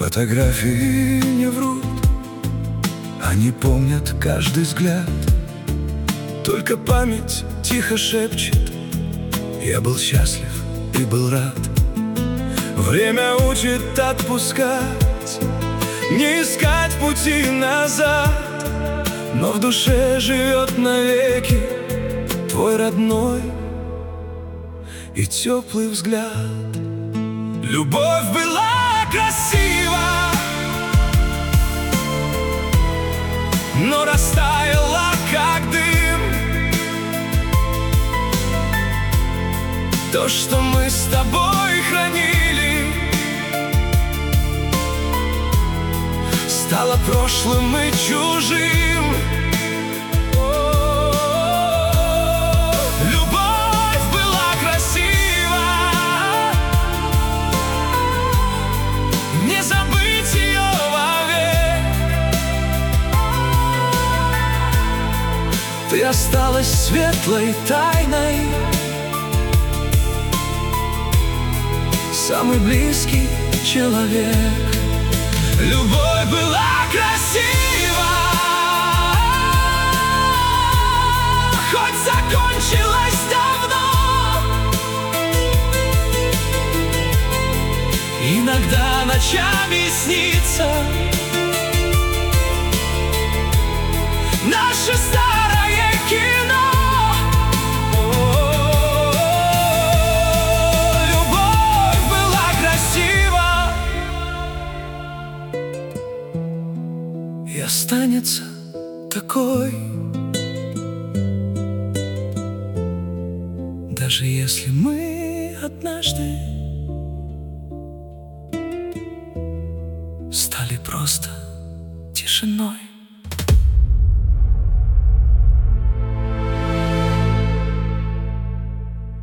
Фотографии не врут, они помнят каждый взгляд. Только память тихо шепчет: я был счастлив и был рад. Время учит отпускать, не искать пути назад, но в душе живет навеки твой родной и теплый взгляд. Любовь была красива, но растаяла, как дым. То, что мы с тобой хранили, стало прошлым и чужим. Любовь была красива, не забыть ее вовек. Ты осталась светлой тайной, самый близкий человек. Любовь была красива, хоть закончилась давно. Иногда ночами снится наше старое кино. И останется такой, даже если мы однажды стали просто тишиной.